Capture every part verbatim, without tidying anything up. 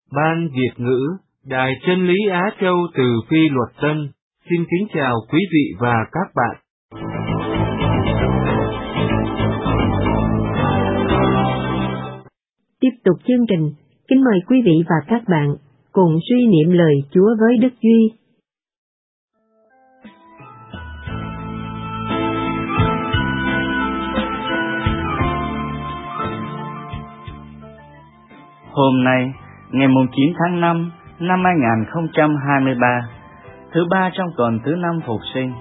Ban Việt ngữ, Đài Chân lý Á Châu từ Phi Luật Tân, xin kính chào quý vị và các bạn. Tiếp tục chương trình, kính mời quý vị và các bạn cùng suy niệm lời Chúa với Đức Duy. Hôm nay, ngày chín tháng năm năm hai nghìn không trăm hai mươi ba, thứ ba trong tuần thứ năm Phục sinh.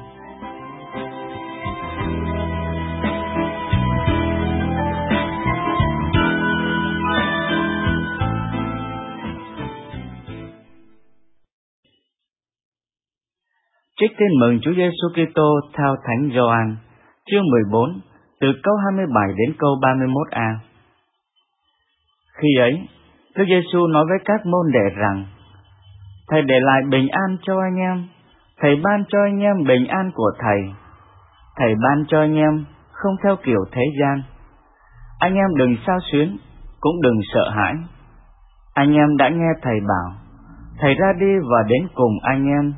Trích tin mừng Chúa Giêsu Kitô theo Thánh Gioan, chương mười bốn, từ câu hai mươi bảy đến câu ba mươi mốt a. Khi ấy, Đức Giêsu nói với các môn đệ rằng: Thầy để lại bình an cho anh em, Thầy ban cho anh em bình an của Thầy. Thầy ban cho anh em không theo kiểu thế gian. Anh em đừng xao xuyến, cũng đừng sợ hãi. Anh em đã nghe Thầy bảo, Thầy ra đi và đến cùng anh em.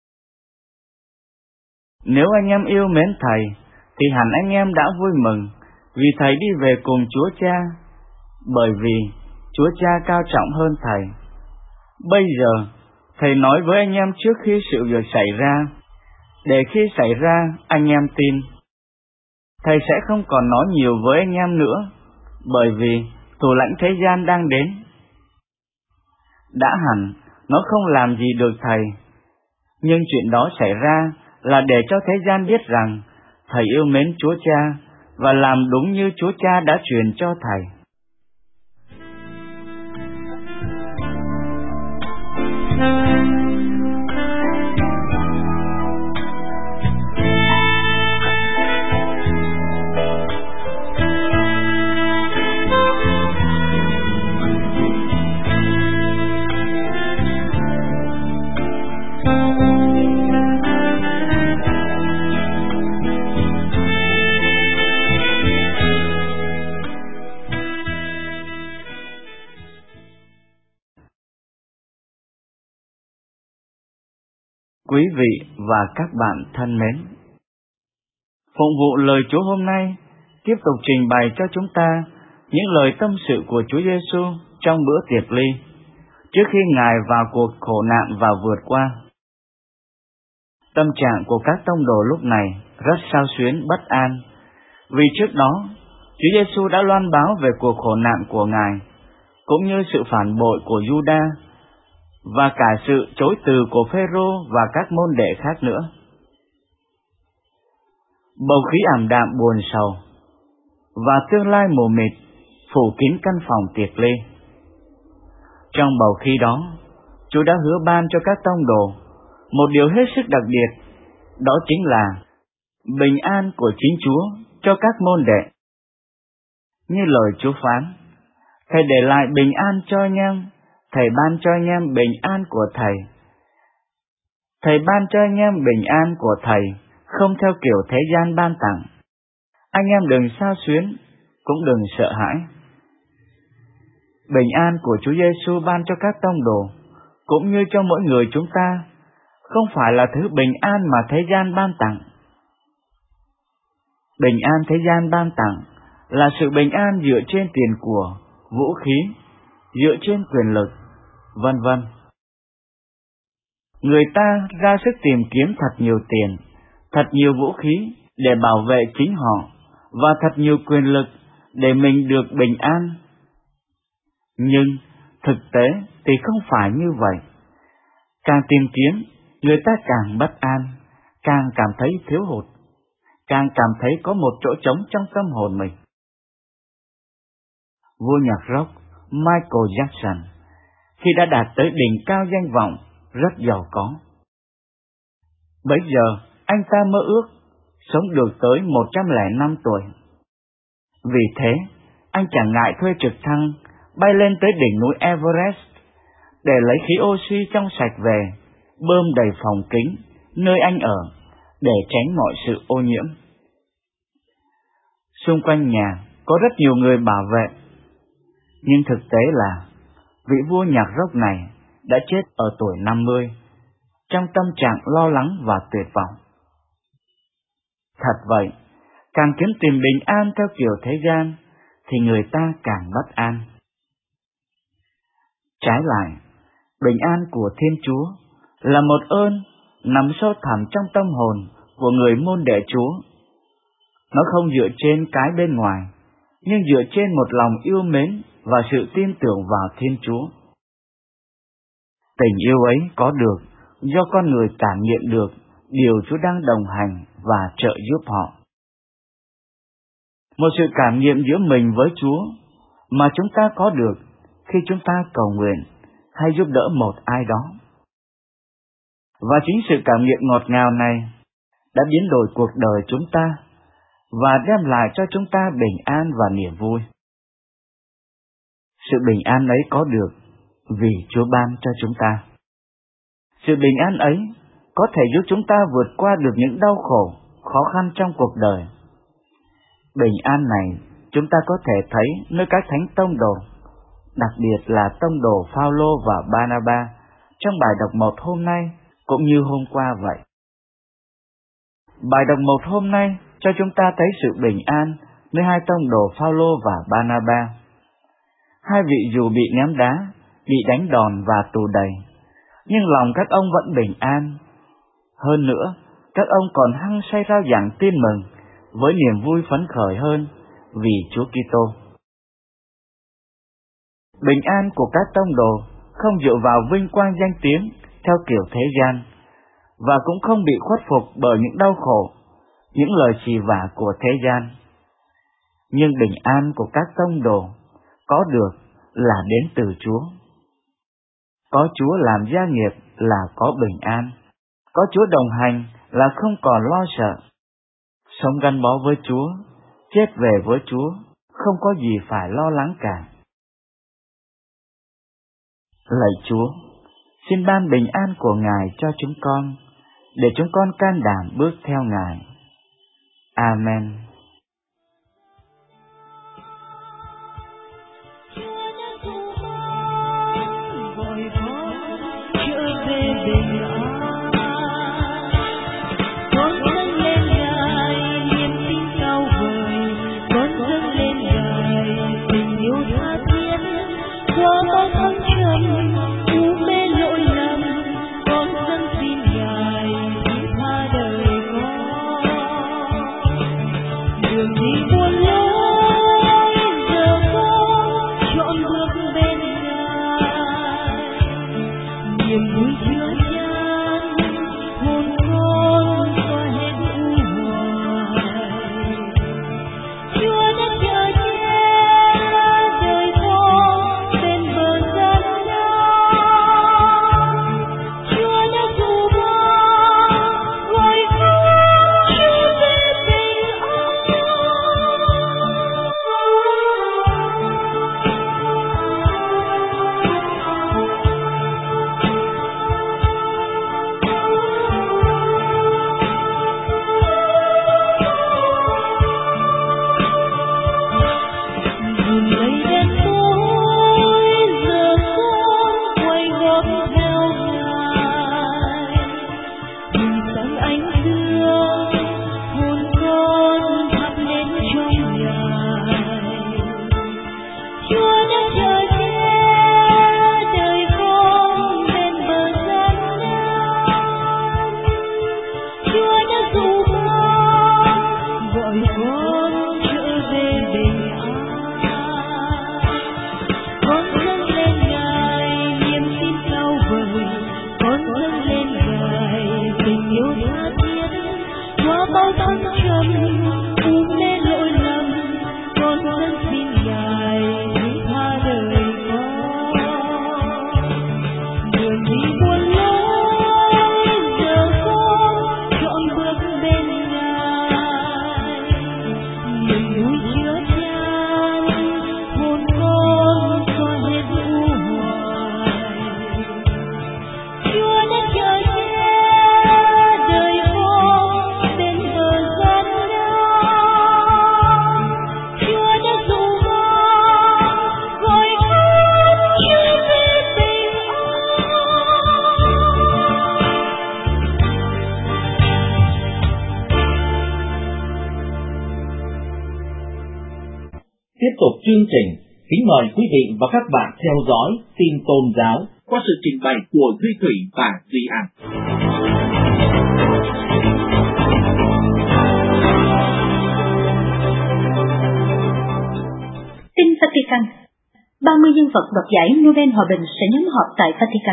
Nếu anh em yêu mến Thầy, thì hẳn anh em đã vui mừng, vì Thầy đi về cùng Chúa Cha, bởi vì Chúa Cha cao trọng hơn Thầy. Bây giờ, Thầy nói với anh em trước khi sự việc xảy ra, để khi xảy ra anh em tin. Thầy sẽ không còn nói nhiều với anh em nữa, bởi vì thủ lãnh thế gian đang đến. Đã hẳn, nó không làm gì được Thầy, nhưng chuyện đó xảy ra là để cho thế gian biết rằng Thầy yêu mến Chúa Cha và làm đúng như Chúa Cha đã truyền cho Thầy. Quý vị và các bạn thân mến, phụng vụ lời Chúa hôm nay tiếp tục trình bày cho chúng ta những lời tâm sự của Chúa Giêsu trong bữa tiệc ly, trước khi Ngài vào cuộc khổ nạn và vượt qua. Tâm trạng của các tông đồ lúc này rất xao xuyến, bất an, vì trước đó Chúa Giêsu đã loan báo về cuộc khổ nạn của Ngài, cũng như sự phản bội của Giuđa và cả sự chối từ của Phêrô và các môn đệ khác nữa. Bầu khí ảm đạm buồn sầu và tương lai mù mịt phủ kín căn phòng tiệc ly. Trong bầu khí đó, Chúa đã hứa ban cho các tông đồ một điều hết sức đặc biệt, đó chính là bình an của chính Chúa cho các môn đệ. Như lời Chúa phán, Thầy để lại bình an cho anh em, Thầy ban cho anh em bình an của Thầy. Thầy ban cho anh em bình an của Thầy, không theo kiểu thế gian ban tặng. Anh em đừng xao xuyến, cũng đừng sợ hãi. Bình an của Chúa Giêsu ban cho các tông đồ, cũng như cho mỗi người chúng ta, không phải là thứ bình an mà thế gian ban tặng. Bình an thế gian ban tặng là sự bình an dựa trên tiền của, vũ khí, dựa trên quyền lực, vân vân. Người ta ra sức tìm kiếm thật nhiều tiền, thật nhiều vũ khí để bảo vệ chính họ, và thật nhiều quyền lực để mình được bình an. Nhưng thực tế thì không phải như vậy. Càng tìm kiếm, người ta càng bất an, càng cảm thấy thiếu hụt, càng cảm thấy có một chỗ trống trong tâm hồn mình. Vua nhạc rock Michael Jackson, khi đã đạt tới đỉnh cao danh vọng, rất giàu có, bấy giờ anh ta mơ ước sống được tới một trăm lẻ năm tuổi. Vì thế, anh chẳng ngại thuê trực thăng bay lên tới đỉnh núi Everest để lấy khí oxy trong sạch về, bơm đầy phòng kính nơi anh ở để tránh mọi sự ô nhiễm. Xung quanh nhà có rất nhiều người bảo vệ, nhưng thực tế là vị vua nhạc rock này đã chết ở tuổi năm mươi, trong tâm trạng lo lắng và tuyệt vọng. Thật vậy, càng kiếm tìm bình an theo kiểu thế gian, thì người ta càng bất an. Trái lại, bình an của Thiên Chúa là một ơn nằm sâu thẳm trong tâm hồn của người môn đệ Chúa. Nó không dựa trên cái bên ngoài, nhưng dựa trên một lòng yêu mến và sự tin tưởng vào Thiên Chúa. Tình yêu ấy có được do con người cảm nhận được điều Chúa đang đồng hành và trợ giúp họ. Một sự cảm nghiệm giữa mình với Chúa mà chúng ta có được khi chúng ta cầu nguyện hay giúp đỡ một ai đó. Và chính sự cảm nghiệm ngọt ngào này đã biến đổi cuộc đời chúng ta và đem lại cho chúng ta bình an và niềm vui. Sự bình an ấy có được vì Chúa ban cho chúng ta. Sự bình an ấy có thể giúp chúng ta vượt qua được những đau khổ, khó khăn trong cuộc đời. Bình an này chúng ta có thể thấy nơi các thánh tông đồ, đặc biệt là tông đồ Phao-lô và Ba-na-ba trong bài đọc một hôm nay cũng như hôm qua vậy. Bài đọc một hôm nay cho chúng ta thấy sự bình an nơi hai tông đồ Phao-lô và Ba-na-ba. Hai vị dù bị ném đá, bị đánh đòn và tù đầy, nhưng lòng các ông vẫn bình an. Hơn nữa, các ông còn hăng say rao giảng tin mừng với niềm vui phấn khởi hơn vì Chúa Kitô. Bình an của các tông đồ không dựa vào vinh quang danh tiếng theo kiểu thế gian, và cũng không bị khuất phục bởi những đau khổ, những lời chì vả của thế gian. Nhưng bình an của các tông đồ có được là đến từ Chúa. Có Chúa làm gia nghiệp là có bình an, có Chúa đồng hành là không còn lo sợ. Sống gắn bó với Chúa, chết về với Chúa, không có gì phải lo lắng cả. Lạy Chúa, xin ban bình an của Ngài cho chúng con, để chúng con can đảm bước theo Ngài. Amen. chương trình, kính mời quý vị và các bạn theo dõi tin tôn giáo qua sự trình bày của Duy Thủy và Duy An. Tin Vatican. ba mươi nhân vật đoạt giải Nobel Hòa bình sẽ nhóm họp tại Vatican.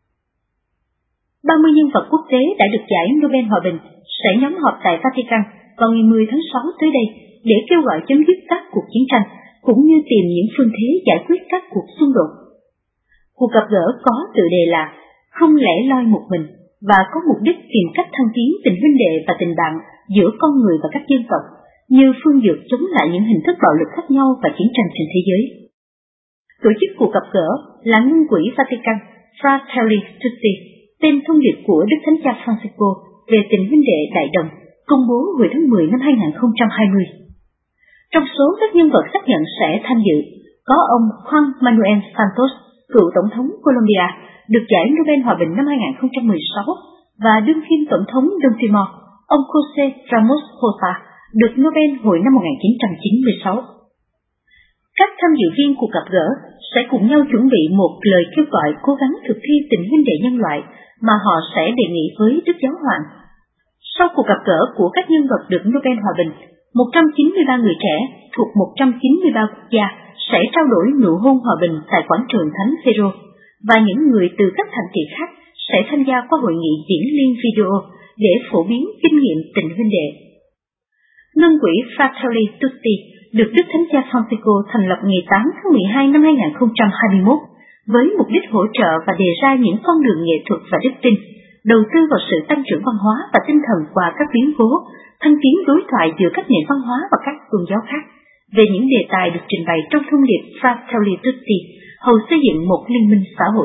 ba mươi nhân vật quốc tế đã được giải Nobel Hòa bình sẽ nhóm họp tại Vatican vào ngày mười tháng sáu tới đây để kêu gọi chấm dứt các cuộc chiến tranh, cũng như tìm những phương thế giải quyết các cuộc xung đột. Cuộc gặp gỡ có tựa đề là Không lẻ loi một mình và có mục đích tìm cách thăng tiến tình huynh đệ và tình bạn giữa con người và các dân tộc, như phương dược chống lại những hình thức bạo lực khác nhau và chiến tranh trên thế giới. Tổ chức cuộc gặp gỡ là Ngân quỹ Vatican Fratelli Tutti, tên thông điệp của Đức Thánh Cha Francisco về tình huynh đệ đại đồng, công bố hồi tháng mười năm hai nghìn không trăm hai mươi. Trong số các nhân vật xác nhận sẽ tham dự, có ông Juan Manuel Santos, cựu Tổng thống Colombia, được giải Nobel Hòa bình năm hai nghìn không trăm mười sáu, và đương kim Tổng thống Đông Timor, ông José Ramos Horta, được Nobel hồi năm một nghìn chín trăm chín mươi sáu. Các tham dự viên cuộc gặp gỡ sẽ cùng nhau chuẩn bị một lời kêu gọi cố gắng thực thi tình huynh đệ nhân loại mà họ sẽ đề nghị với Đức Giáo Hoàng. Sau cuộc gặp gỡ của các nhân vật được Nobel Hòa bình, một trăm chín mươi ba người trẻ thuộc một trăm chín mươi ba quốc gia sẽ trao đổi nụ hôn hòa bình tại quảng trường Thánh Phêrô, và những người từ các thành thị khác sẽ tham gia qua hội nghị diễn liên video để phổ biến kinh nghiệm tình huynh đệ. Ngân quỹ Fratelli Tutti được Đức Thánh Cha Francisco thành lập ngày tám tháng mười hai năm hai nghìn không trăm hai mươi mốt với mục đích hỗ trợ và đề ra những con đường nghệ thuật và đức tin, đầu tư vào sự tăng trưởng văn hóa và tinh thần qua các biến cố, thăng tiến đối thoại giữa các nền văn hóa và các tôn giáo khác, về những đề tài được trình bày trong thông điệp Fratelli Tutti, hầu xây dựng một liên minh xã hội.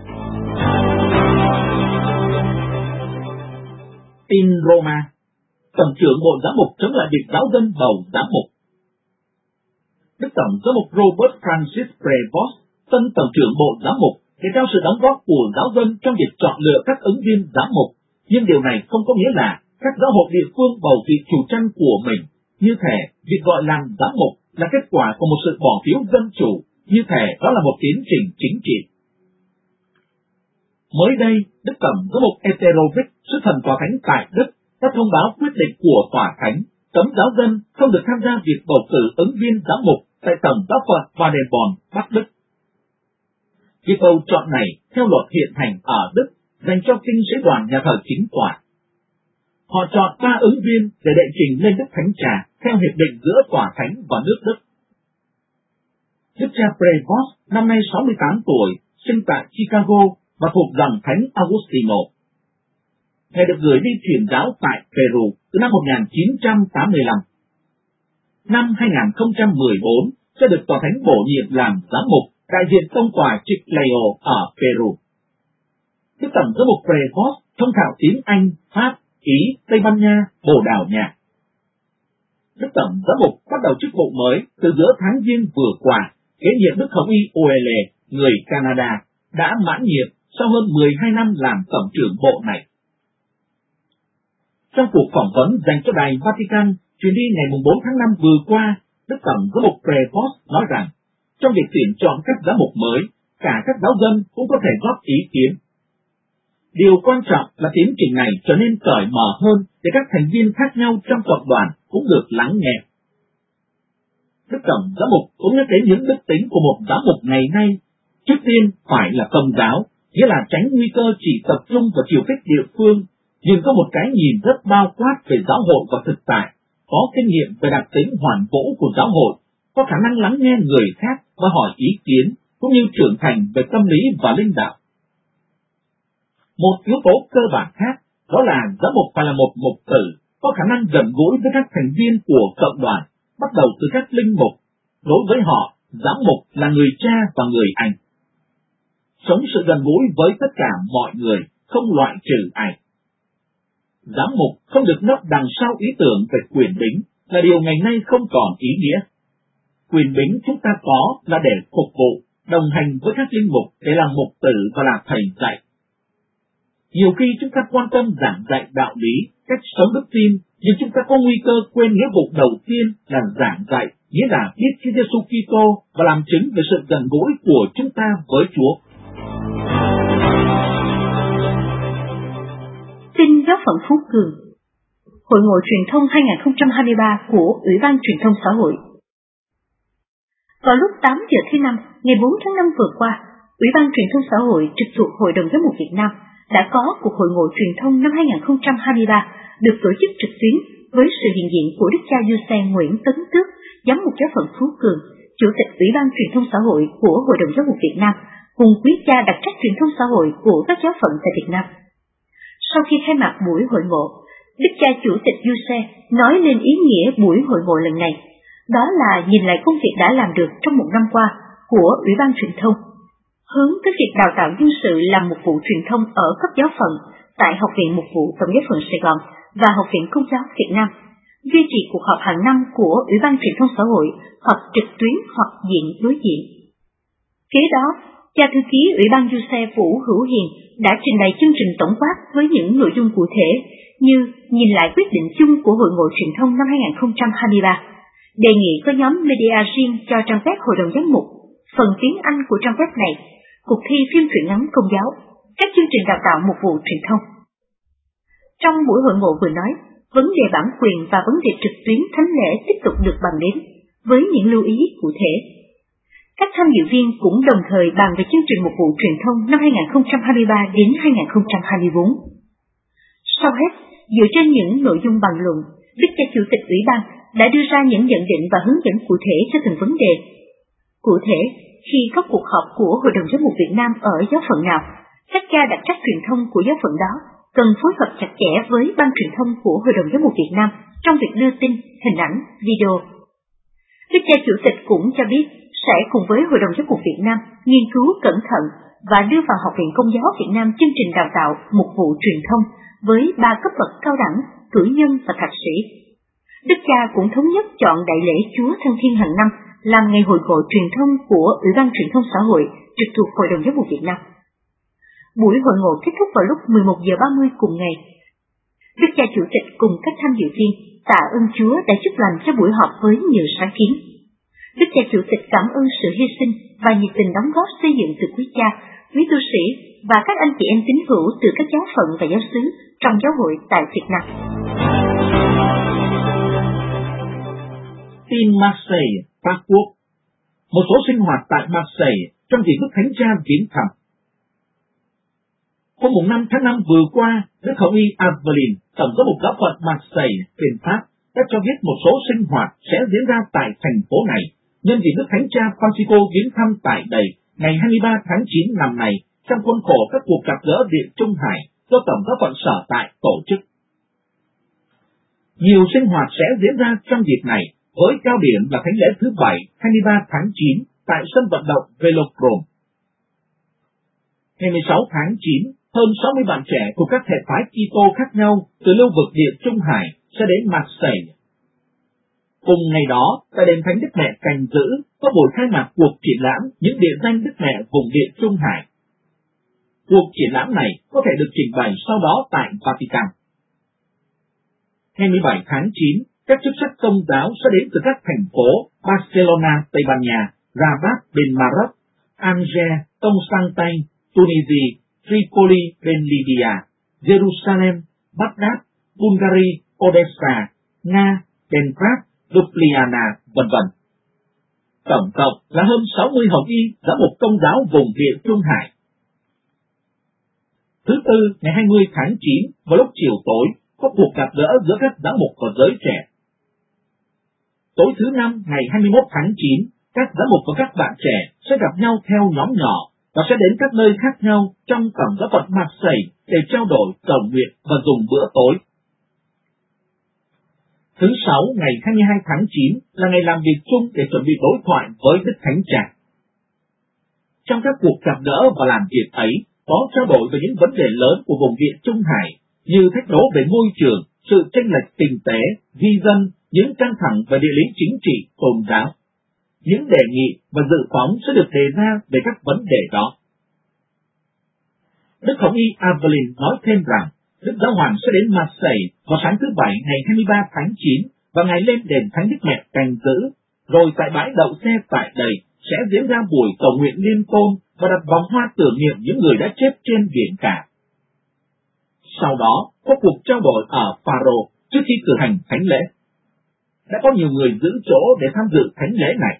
Tin Roma. Tổng trưởng Bộ Giám mục chống lại việc giáo dân bầu giám mục. Đức Tổng Giám mục Robert Francis Prevost, tân Tổng trưởng Bộ Giám mục, đề cao sự đóng góp của giáo dân trong việc chọn lựa các ứng viên giám mục, nhưng điều này không có nghĩa là các giáo hội địa phương bầu vị chủ trăn của mình. Như thể việc gọi làm giám mục là kết quả của một sự bỏ phiếu dân chủ, như thể đó là một tiến trình chính trị. Mới đây, Đức Tổng Giám mục Eterovic, sứ thần tòa thánh tại Đức, đã thông báo quyết định của tòa thánh cấm giáo dân không được tham gia việc bầu cử ứng viên giám mục tại Tổng giáo phận Paderborn, Bắc Đức. Việc bầu chọn này theo luật hiện hành ở Đức dành cho kinh sĩ đoàn nhà thờ chính tòa. Họ chọn ba ứng viên để đệ trình lên Đức Thánh Cha theo hiệp định giữa tòa thánh và nước Đức. Đức cha Prevost, năm nay sáu mươi tám tuổi, sinh tại Chicago và thuộc dòng Thánh Augustino. Ngài được gửi đi truyền giáo tại Peru từ năm một nghìn chín trăm tám mươi lăm. Năm hai nghìn không trăm mười bốn sẽ được tòa thánh bổ nhiệm làm giám mục đại diện tông tòa Chiclayo ở Peru. Đức Tổng Giám mục Prevost thông thạo tiếng Anh, Pháp, Ý, Tây Ban Nha, Bồ Đào Nha. Đức Tổng Giám mục bắt đầu chức vụ mới từ giữa tháng Giêng vừa qua, kế nhiệm Đức Hồng Y Oele, người Canada, đã mãn nhiệm sau hơn mười hai năm làm Tổng trưởng bộ này. Trong cuộc phỏng vấn dành cho đài Vatican truyền đi ngày bốn tháng năm vừa qua, Đức Tổng Giám mục Prevost nói rằng, trong việc tuyển chọn các giám mục mới, cả các giáo dân cũng có thể góp ý kiến. Điều quan trọng là tiến trình này trở nên cởi mở hơn để các thành viên khác nhau trong cộng đoàn cũng được lắng nghe. Đức Tổng Giám mục cũng nhắc đến những đức tính của một giám mục ngày nay. Trước tiên phải là công giáo, nghĩa là tránh nguy cơ chỉ tập trung vào chiều kích địa phương, nhưng có một cái nhìn rất bao quát về giáo hội và thực tại, có kinh nghiệm về đặc tính hoàn vũ của giáo hội, có khả năng lắng nghe người khác và hỏi ý kiến, cũng như trưởng thành về tâm lý và linh đạo. Một yếu tố cơ bản khác, đó là giám mục phải là một mục tử, có khả năng gần gũi với các thành viên của cộng đoàn, bắt đầu từ các linh mục. Đối với họ, giám mục là người cha và người anh. Sống sự gần gũi với tất cả mọi người, không loại trừ ai. Giám mục không được nấp đằng sau ý tưởng về quyền bính, là điều ngày nay không còn ý nghĩa. Quyền bính chúng ta có là để phục vụ, đồng hành với các linh mục để làm mục tử và làm thầy dạy. Nhiều khi chúng ta quan tâm giảng dạy đạo lý, cách sống đức tin, nhưng chúng ta có nguy cơ quên nghĩa vụ đầu tiên là giảng dạy nghĩa là biết Chúa Giêsu Kitô và làm chứng về sự gần gũi của chúng ta với Chúa. Tin giáo phận Phú Cường. Hội ngộ truyền thông hai không hai ba của Ủy ban Truyền thông Xã hội. Vào lúc tám giờ thứ năm, ngày bốn tháng năm vừa qua, Ủy ban Truyền thông Xã hội trực thuộc Hội đồng Giám mục Việt Nam đã có cuộc hội ngộ truyền thông năm hai không hai ba được tổ chức trực tuyến với sự hiện diện của Đức cha Giuse Nguyễn Tấn Tước, Giám mục giáo phận Phú Cường, Chủ tịch Ủy ban Truyền thông Xã hội của Hội đồng Giám mục Việt Nam, cùng quý cha đặc trách truyền thông xã hội của các giáo phận tại Việt Nam. Sau khi khai mạc buổi hội ngộ, Đức cha Chủ tịch Giuse nói lên ý nghĩa buổi hội ngộ lần này, đó là nhìn lại công việc đã làm được trong một năm qua của Ủy ban Truyền thông, hướng tới việc đào tạo nhân sự làm mục vụ truyền thông ở cấp giáo phận tại Học viện Mục vụ Tổng giáo phận Sài Gòn và Học viện Công giáo Việt Nam, duy trì cuộc họp hàng năm của Ủy ban Truyền thông Xã hội, họp trực tuyến hoặc diện đối diện. Kế đó, cha thư ký Ủy ban Giuse Vũ Hữu Hiền đã trình bày chương trình tổng quát với những nội dung cụ thể như nhìn lại quyết định chung của Hội ngộ truyền thông năm hai không hai ba, đề nghị có nhóm media riêng cho trang web Hội đồng Giám mục, phần tiếng Anh của trang web này, cuộc thi phim truyện ngắn Công giáo, các chương trình đào tạo mục vụ truyền thông. Trong buổi hội ngộ vừa nói, vấn đề bản quyền và vấn đề trực tuyến thánh lễ tiếp tục được bàn đến với những lưu ý cụ thể. Các tham dự viên cũng đồng thời bàn về chương trình mục vụ truyền thông năm hai không hai ba đến hai không hai bốn. Sau hết, dựa trên những nội dung bàn luận, Đức cha Chủ tịch Ủy ban đã đưa ra những nhận định và hướng dẫn cụ thể cho từng vấn đề. Cụ thể, khi có cuộc họp của Hội đồng Giám mục Việt Nam ở giáo phận nào, các cha đặc trách truyền thông của giáo phận đó cần phối hợp chặt chẽ với ban truyền thông của Hội đồng Giám mục Việt Nam trong việc đưa tin, hình ảnh, video. Đức cha Chủ tịch cũng cho biết sẽ cùng với Hội đồng Giám mục Việt Nam nghiên cứu cẩn thận và đưa vào Học viện Công giáo Việt Nam chương trình đào tạo mục vụ truyền thông với ba cấp bậc cao đẳng, cử nhân và thạc sĩ. Đức cha cũng thống nhất chọn đại lễ Chúa Thăng Thiên hàng năm làm ngày hội ngộ truyền thông của Ủy ban Truyền thông Xã hội trực thuộc Hội đồng Giám mục Việt Nam. Buổi hội ngộ kết thúc vào lúc mười một giờ ba mươi cùng ngày. Đức cha Chủ tịch cùng các tham dự viên tạ ơn Chúa đã chúc lành cho buổi họp với nhiều sáng kiến. Đức cha Chủ tịch cảm ơn sự hy sinh và nhiệt tình đóng góp xây dựng từ quý cha, quý tu sĩ và các anh chị em tín hữu từ các giáo phận và giáo xứ trong giáo hội tại Việt Nam. Tin Marseille, Pháp Quốc. Một số sinh hoạt tại Marseille trong dịp Đức Thánh Cha viếng thăm. Hôm năm tháng năm vừa qua, Đức Hồng Y Aveline, Tổng giám mục giáo phận Marseille, bên Pháp, đã cho biết một số sinh hoạt sẽ diễn ra tại thành phố này nhân dịp Đức Thánh Cha Francisco viếng thăm tại đây ngày hai mươi ba tháng chín năm nay trong khuôn khổ các cuộc gặp gỡ Địa Trung Hải do Tổng giáo phận sở tại tổ chức. Nhiều sinh hoạt sẽ diễn ra trong dịp này, với cao điểm là thánh lễ thứ bảy hai mươi ba tháng chín tại sân vận động Velodrome. Ngày mười sáu tháng chín, hơn sáu mươi bạn trẻ của các thể phái Kitô khác nhau từ lưu vực Địa Trung Hải sẽ đến Marseille. Cùng ngày đó, tại đền Thánh Đức Mẹ Canh Giữ có buổi khai mạc cuộc triển lãm những địa danh Đức Mẹ vùng Địa Trung Hải. Cuộc triển lãm này có thể được trình bày sau đó tại Vatican. Ngày mười bảy tháng chín, các chức sắc công giáo sẽ đến từ các thành phố Barcelona, Tây Ban Nha, Rabat bên Maroc, Angers, Constantine, Tunisia, Tripoli bên Libya, Jerusalem, Baghdad, Bulgaria, Odessa, Nga, Belgrade, Ljubljana, vân vân. Tổng cộng là hơn sáu mươi hồng y giáo mục công giáo vùng Địa Trung Hải. Thứ tư, ngày hai mươi tháng chín, vào lúc chiều tối, có cuộc gặp gỡ giữa các giáo mục và giới trẻ. Tối thứ năm, ngày hai mươi mốt tháng chín, các giáo mục và các bạn trẻ sẽ gặp nhau theo nhóm nhỏ và sẽ đến các nơi khác nhau trong tổng giáo phận Marseille để trao đổi, cầu nguyện và dùng bữa tối. Thứ sáu, ngày hai mươi hai tháng chín là ngày làm việc chung để chuẩn bị đối thoại với Đức Thánh Cha. Trong các cuộc gặp gỡ và làm việc ấy, có trao đổi về những vấn đề lớn của vùng Địa Trung Hải như thách đố về môi trường, sự chênh lệch kinh tế, di dân, những căng thẳng về địa lý chính trị, tôn giáo. Những đề nghị và dự phóng sẽ được đề ra về các vấn đề đó. Đức Hồng Y Aveline nói thêm rằng, Đức Giáo Hoàng sẽ đến Marseille vào sáng thứ Bảy ngày hai mươi ba tháng chín và ngày lên đền Thánh Đức Mẹ Canh Giữ Rồi tại bãi đậu xe tại đây sẽ diễn ra buổi cầu nguyện liên tôn và đặt vòng hoa tưởng niệm những người đã chết trên biển cả. Sau đó có cuộc trao đổi ở Pharaoh trước khi cử hành thánh lễ. Đã có nhiều người giữ chỗ để tham dự thánh lễ này.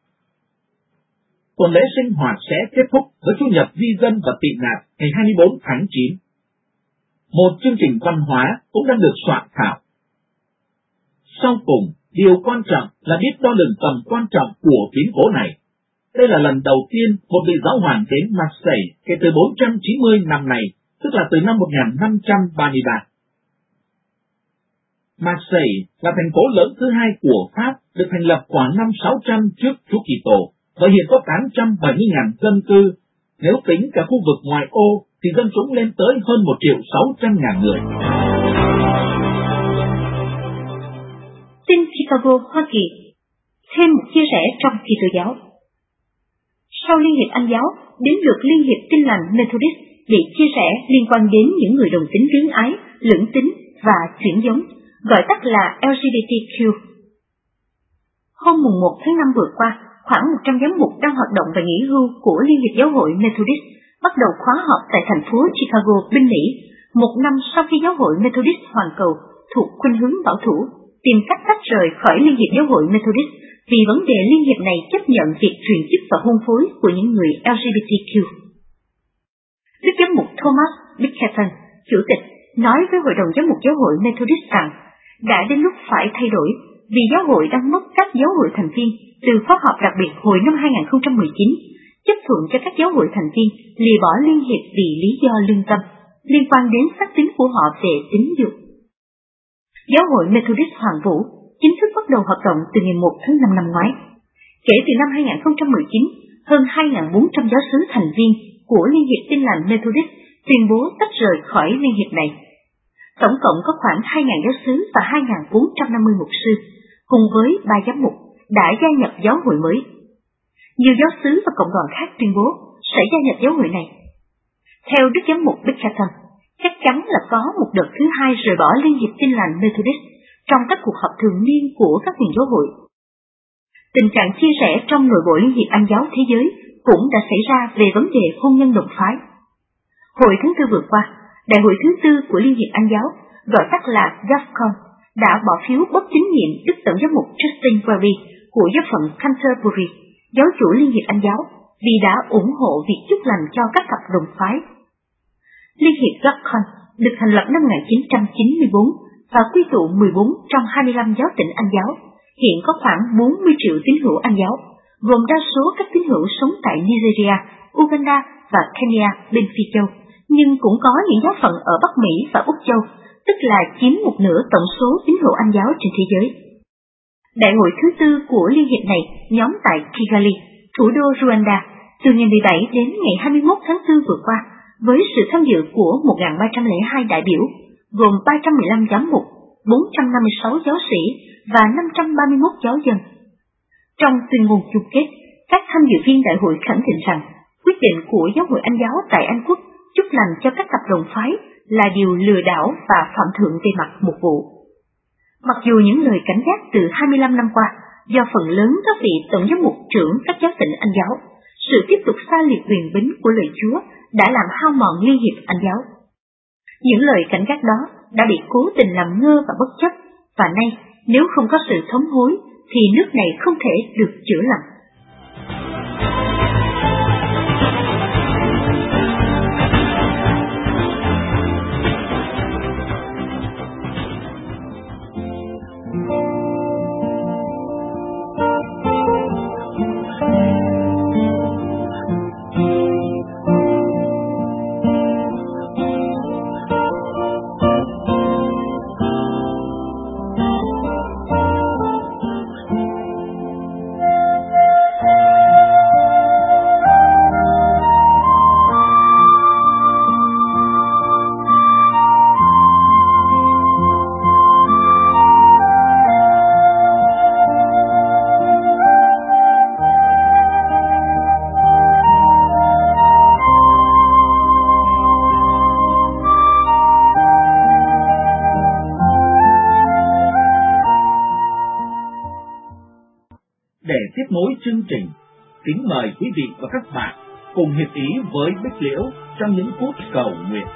Tuần lễ sinh hoạt sẽ kết thúc với Chủ nhật di dân và tị nạn ngày hai mươi bốn tháng chín. Một chương trình văn hóa cũng đang được soạn thảo. Sau cùng, điều quan trọng là biết đo lường tầm quan trọng của biến cố này. Đây là lần đầu tiên một vị giáo hoàng đến Marseille kể từ bốn trăm chín mươi năm này, tức là từ năm một nghìn năm trăm ba mươi ba. Marseille là thành phố lớn thứ hai của Pháp, được thành lập khoảng năm sáu trăm trước Chúa Kitô, và hiện có tám trăm bảy mươi nghìn dân cư. Nếu tính cả khu vực ngoại ô, thì dân chúng lên tới hơn một triệu sáu trăm ngàn người. Tin Chicago, Hoa Kỳ. Thêm một chia sẻ trong Kitô giáo. Sau Liên hiệp Anh giáo, đến lượt Liên hiệp Tin lành Methodist bị chia sẻ liên quan đến những người đồng tính luyến ái, lưỡng tính và chuyển giống, gọi tắt là L G B T Q. Hôm mùng một tháng năm vừa qua, khoảng một trăm giám mục đang hoạt động và nghỉ hưu của Liên hiệp Giáo hội Methodist bắt đầu khóa họp tại thành phố Chicago, bên Mỹ, một năm sau khi Giáo hội Methodist Hoàn Cầu thuộc khuynh hướng bảo thủ tìm cách tách rời khỏi Liên hiệp Giáo hội Methodist vì vấn đề liên hiệp này chấp nhận việc truyền chức và hôn phối của những người L G B T Q. Đức giám mục Thomas Bickerton, chủ tịch, nói với Hội đồng Giám mục Giáo hội Methodist rằng đã đến lúc phải thay đổi vì giáo hội đang mất các giáo hội thành viên từ khóa họp đặc biệt hồi năm hai nghìn không trăm mười chín, chấp thuận cho các giáo hội thành viên lìa bỏ liên hiệp vì lý do lương tâm liên quan đến xác tín của họ về tín dục. Giáo hội Methodist Hoàng Vũ chính thức bắt đầu hoạt động từ ngày một tháng năm năm ngoái. Kể từ năm hai nghìn không trăm mười chín, hơn hai nghìn bốn trăm giáo xứ thành viên của Liên hiệp Tin lành Methodist tuyên bố tách rời khỏi liên hiệp này. Tổng cộng có khoảng hai nghìn giáo xứ và hai nghìn bốn trăm năm mươi mục sư, cùng với ba giám mục, đã gia nhập giáo hội mới. Nhiều giáo xứ và cộng đoàn khác tuyên bố sẽ gia nhập giáo hội này. Theo Đức giám mục Bickerton, chắc chắn là có một đợt thứ hai rời bỏ Liên hiệp Tin lành Methodist trong các cuộc họp thường niên của các viện giáo hội. Tình trạng chia rẽ trong nội bộ Liên hiệp Anh giáo thế giới cũng đã xảy ra về vấn đề hôn nhân đồng phái. Hồi tháng tư vừa qua, đại hội thứ tư của Liên hiệp Anh giáo, gọi tắt là GAFCON, đã bỏ phiếu bất tín nhiệm Đức tổng giám mục Justin Welby của giáo phận Canterbury, giáo chủ Liên hiệp Anh giáo, vì đã ủng hộ việc chúc lành cho các cặp đồng phái. Liên hiệp GAFCON được thành lập năm một nghìn chín trăm chín mươi tư và quy tụ mười bốn trong hai mươi lăm giáo tỉnh Anh giáo. Hiện có khoảng bốn mươi triệu tín hữu Anh giáo, gồm đa số các tín hữu sống tại Nigeria, Uganda và Kenya bên Phi Châu, nhưng cũng có những giáo phận ở Bắc Mỹ và Úc Châu, tức là chiếm một nửa tổng số tín hữu Anh giáo trên thế giới. Đại hội thứ tư của liên hiệp này nhóm tại Kigali, thủ đô Rwanda, từ ngày mười bảy đến ngày hai mươi mốt tháng tư vừa qua, với sự tham dự của một nghìn ba trăm lẻ hai đại biểu, gồm ba trăm mười lăm giám mục, bốn trăm năm mươi sáu giáo sĩ và năm trăm ba mươi mốt giáo dân. Trong tuyên ngôn chung kết, các tham dự viên đại hội khẳng định rằng quyết định của Giáo hội Anh giáo tại Anh Quốc chúc lành cho các cặp đồng phái là điều lừa đảo và phạm thượng về mặt mục vụ. Mặc dù những lời cảnh giác từ hai mươi lăm năm qua do phần lớn các vị tổng giám mục trưởng các giáo tỉnh Anh giáo, sự tiếp tục xa liệt quyền bính của lời Chúa đã làm hao mòn liên hiệp Anh giáo. Những lời cảnh giác đó đã bị cố tình làm ngơ và bất chấp, và nay nếu không có sự thống hối thì nước này không thể được chữa lành. trình, kính mời quý vị và các bạn cùng hiệp ý với Bích Liễu trong những phút cầu nguyện.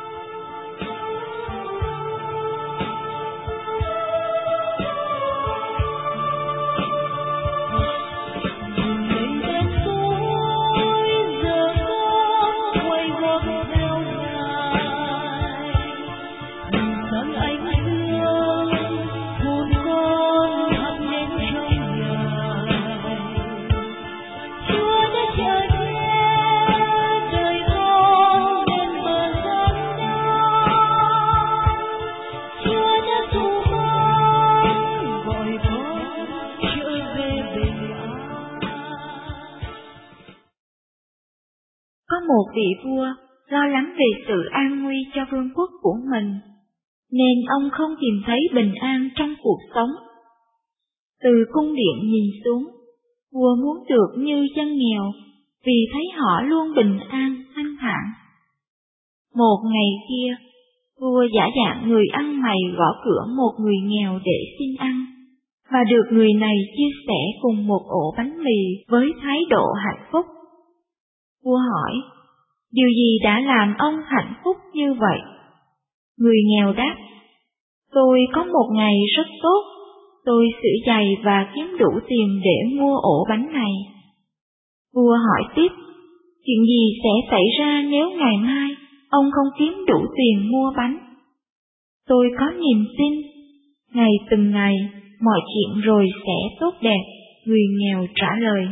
Một vị vua lo lắng về sự an nguy cho vương quốc của mình, nên ông không tìm thấy bình an trong cuộc sống. Từ cung điện nhìn xuống, vua muốn được như dân nghèo, vì thấy họ luôn bình an, thanh thản. Một ngày kia, vua giả dạng người ăn mày gõ cửa một người nghèo để xin ăn, và được người này chia sẻ cùng một ổ bánh mì với thái độ hạnh phúc. Vua hỏi, điều gì đã làm ông hạnh phúc như vậy? Người nghèo đáp, tôi có một ngày rất tốt, tôi sửa giày và kiếm đủ tiền để mua ổ bánh này. Vua hỏi tiếp, chuyện gì sẽ xảy ra nếu ngày mai ông không kiếm đủ tiền mua bánh? Tôi có niềm tin, ngày từng ngày mọi chuyện rồi sẽ tốt đẹp, người nghèo trả lời.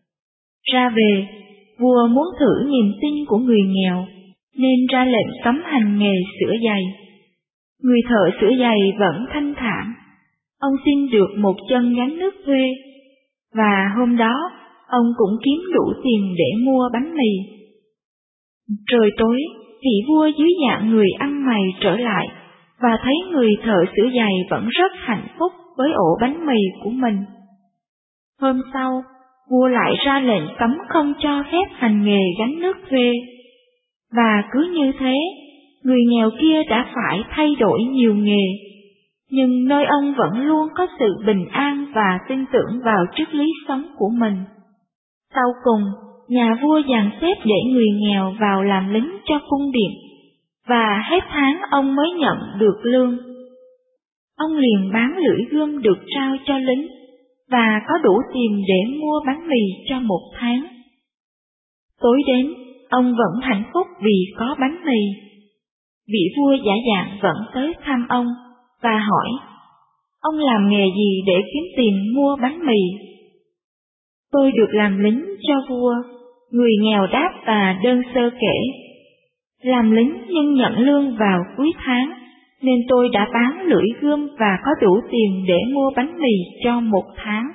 Ra về, vua muốn thử niềm tin của người nghèo, nên ra lệnh cấm hành nghề sửa giày. Người thợ sửa giày vẫn thanh thản. Ông xin được một chân gánh nước thuê, và hôm đó ông cũng kiếm đủ tiền để mua bánh mì. Trời tối, vị vua dưới dạng người ăn mày trở lại, và thấy người thợ sửa giày vẫn rất hạnh phúc với ổ bánh mì của mình. Hôm sau, vua lại ra lệnh cấm không cho phép hành nghề gánh nước thuê. Và cứ như thế, người nghèo kia đã phải thay đổi nhiều nghề, nhưng nơi ông vẫn luôn có sự bình an và tin tưởng vào triết lý sống của mình. Sau cùng, nhà vua dàn xếp để người nghèo vào làm lính cho cung điện, và hết tháng ông mới nhận được lương. Ông liền bán lưỡi gươm được trao cho lính, và có đủ tiền để mua bánh mì cho một tháng. Tối đến, ông vẫn hạnh phúc vì có bánh mì. Vị vua giả dạng vẫn tới thăm ông, và hỏi, ông làm nghề gì để kiếm tiền mua bánh mì? Tôi được làm lính cho vua, người nghèo đáp và đơn sơ kể. Làm lính nhưng nhận lương vào cuối tháng, nên tôi đã bán lưỡi gươm và có đủ tiền để mua bánh mì cho một tháng.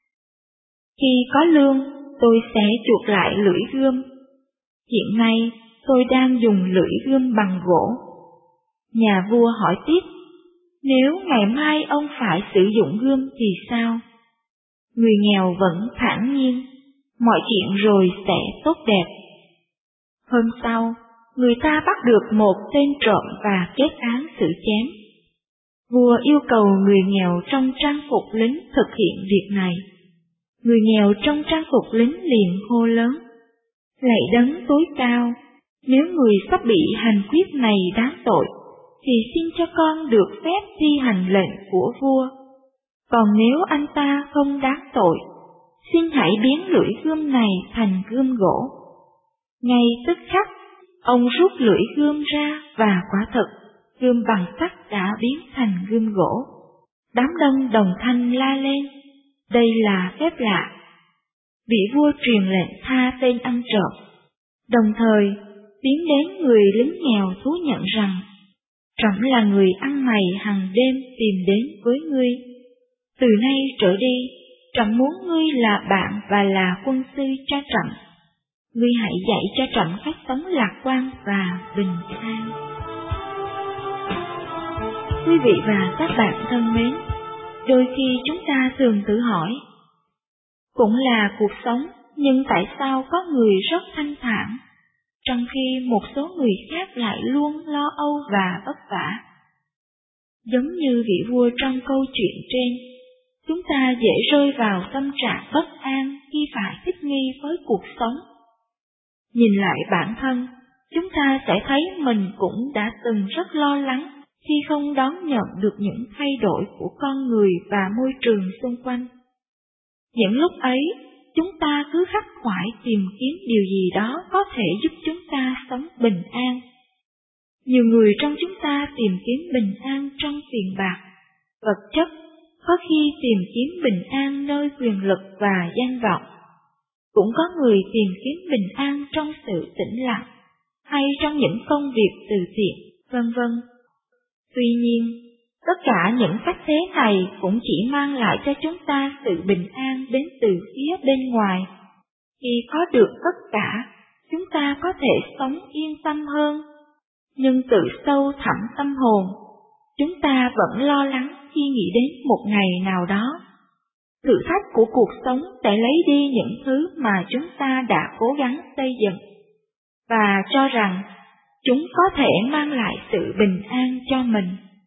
Khi có lương, tôi sẽ chuộc lại lưỡi gươm. Hiện nay, tôi đang dùng lưỡi gươm bằng gỗ. Nhà vua hỏi tiếp, nếu ngày mai ông phải sử dụng gươm thì sao? Người nghèo vẫn thản nhiên, mọi chuyện rồi sẽ tốt đẹp. Hôm sau, người ta bắt được một tên trộm và kết án xử chém. Vua yêu cầu người nghèo trong trang phục lính thực hiện việc này. Người nghèo trong trang phục lính liền hô lớn, lạy đấng tối cao, nếu người sắp bị hành quyết này đáng tội, thì xin cho con được phép thi hành lệnh của vua. Còn nếu anh ta không đáng tội, xin hãy biến lưỡi gươm này thành gươm gỗ. Ngay tức khắc, ông rút lưỡi gươm ra và quả thật, gươm bằng sắt đã biến thành gươm gỗ. Đám đông đồng thanh la lên, đây là phép lạ. Vị vua truyền lệnh tha tên ăn trộm, đồng thời tiến đến người lính nghèo thú nhận rằng, trẫm là người ăn mày hằng đêm tìm đến với ngươi. Từ nay trở đi, trẫm muốn ngươi là bạn và là quân sư cho trẫm. Ngươi hãy dạy cho trẫm cách sống lạc quan và bình an. Quý vị và các bạn thân mến, đôi khi chúng ta thường tự hỏi, cũng là cuộc sống, nhưng tại sao có người rất thanh thản, trong khi một số người khác lại luôn lo âu và vất vả? Giống như vị vua trong câu chuyện trên, chúng ta dễ rơi vào tâm trạng bất an khi phải thích nghi với cuộc sống. Nhìn lại bản thân, chúng ta sẽ thấy mình cũng đã từng rất lo lắng khi không đón nhận được những thay đổi của con người và môi trường xung quanh. Những lúc ấy, chúng ta cứ khắc khoải tìm kiếm điều gì đó có thể giúp chúng ta sống bình an. Nhiều người trong chúng ta tìm kiếm bình an trong tiền bạc, vật chất, có khi tìm kiếm bình an nơi quyền lực và danh vọng. Cũng có người tìm kiếm bình an trong sự tĩnh lặng, hay trong những công việc từ thiện, vân vân. Tuy nhiên, tất cả những cách thế này cũng chỉ mang lại cho chúng ta sự bình an đến từ phía bên ngoài. Khi có được tất cả, chúng ta có thể sống yên tâm hơn. Nhưng từ sâu thẳm tâm hồn, chúng ta vẫn lo lắng khi nghĩ đến một ngày nào đó, thử thách của cuộc sống sẽ lấy đi những thứ mà chúng ta đã cố gắng xây dựng, và cho rằng chúng có thể mang lại sự bình an cho mình.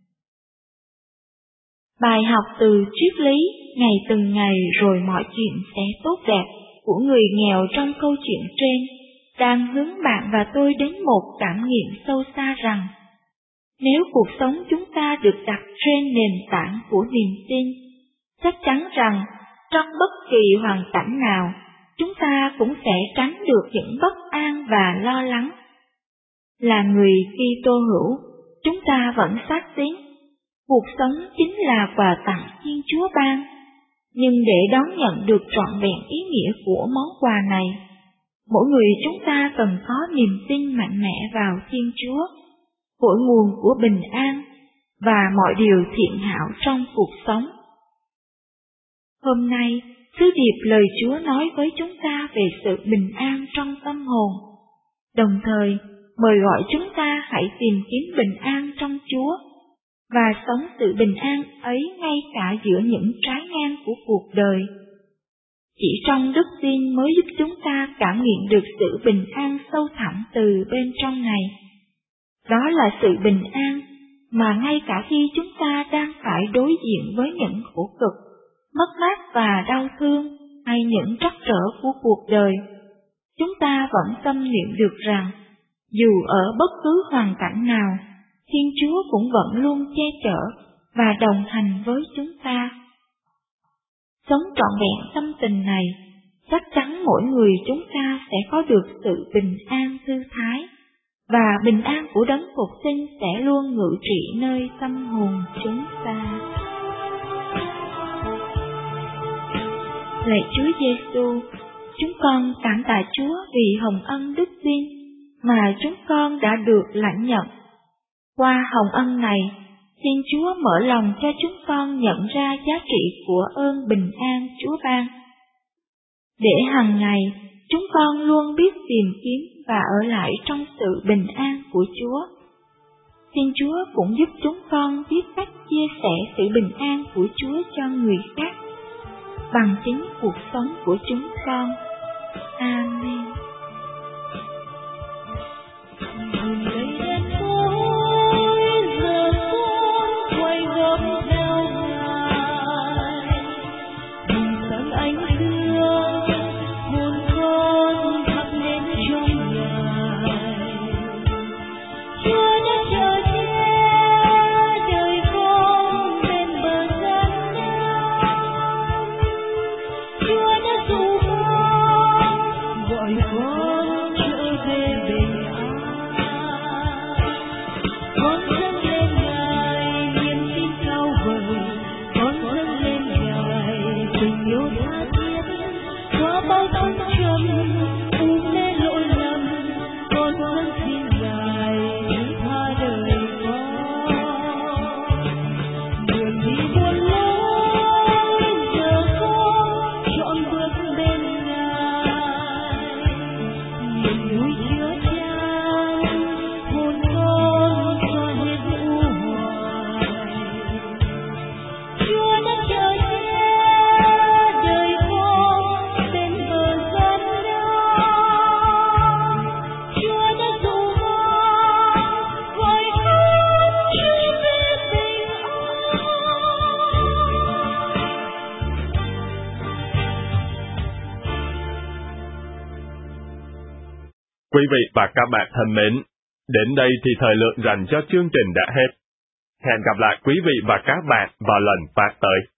Bài học từ triết lý ngày từng ngày rồi mọi chuyện sẽ tốt đẹp của người nghèo trong câu chuyện trên đang hướng bạn và tôi đến một cảm nghiệm sâu xa rằng, nếu cuộc sống chúng ta được đặt trên nền tảng của niềm tin, chắc chắn rằng trong bất kỳ hoàn cảnh nào, chúng ta cũng sẽ tránh được những bất an và lo lắng. Là người Kitô hữu, chúng ta vẫn xác tín, cuộc sống chính là quà tặng Thiên Chúa ban, nhưng để đón nhận được trọn vẹn ý nghĩa của món quà này, mỗi người chúng ta cần có niềm tin mạnh mẽ vào Thiên Chúa, cội nguồn của bình an và mọi điều thiện hảo trong cuộc sống. Hôm nay, sứ điệp lời Chúa nói với chúng ta về sự bình an trong tâm hồn, đồng thời mời gọi chúng ta hãy tìm kiếm bình an trong Chúa và sống sự bình an ấy ngay cả giữa những trái ngang của cuộc đời. Chỉ trong đức tin mới giúp chúng ta cảm nghiệm được sự bình an sâu thẳm từ bên trong này. Đó là sự bình an mà ngay cả khi chúng ta đang phải đối diện với những khổ cực, mất mát và đau thương hay những trắc trở của cuộc đời, chúng ta vẫn tâm niệm được rằng dù ở bất cứ hoàn cảnh nào, Thiên Chúa cũng vẫn luôn che chở và đồng hành với chúng ta. Sống trọn vẹn tâm tình này, chắc chắn mỗi người chúng ta sẽ có được sự bình an thư thái, và bình an của Đấng Phục Sinh sẽ luôn ngự trị nơi tâm hồn chúng ta. Lạy Chúa Giêsu, chúng con cảm tạ Chúa vì hồng ân đức tin mà chúng con đã được lãnh nhận. Qua hồng ân này, xin Chúa mở lòng cho chúng con nhận ra giá trị của ơn bình an Chúa ban, để hàng ngày chúng con luôn biết tìm kiếm và ở lại trong sự bình an của Chúa. Xin Chúa cũng giúp chúng con biết cách chia sẻ sự bình an của Chúa cho người khác bằng chính cuộc sống của chúng con. Amen. Gọi con trở về bình an. Quý vị và các bạn thân mến, đến đây thì thời lượng dành cho chương trình đã hết. Hẹn gặp lại quý vị và các bạn vào lần phát tới.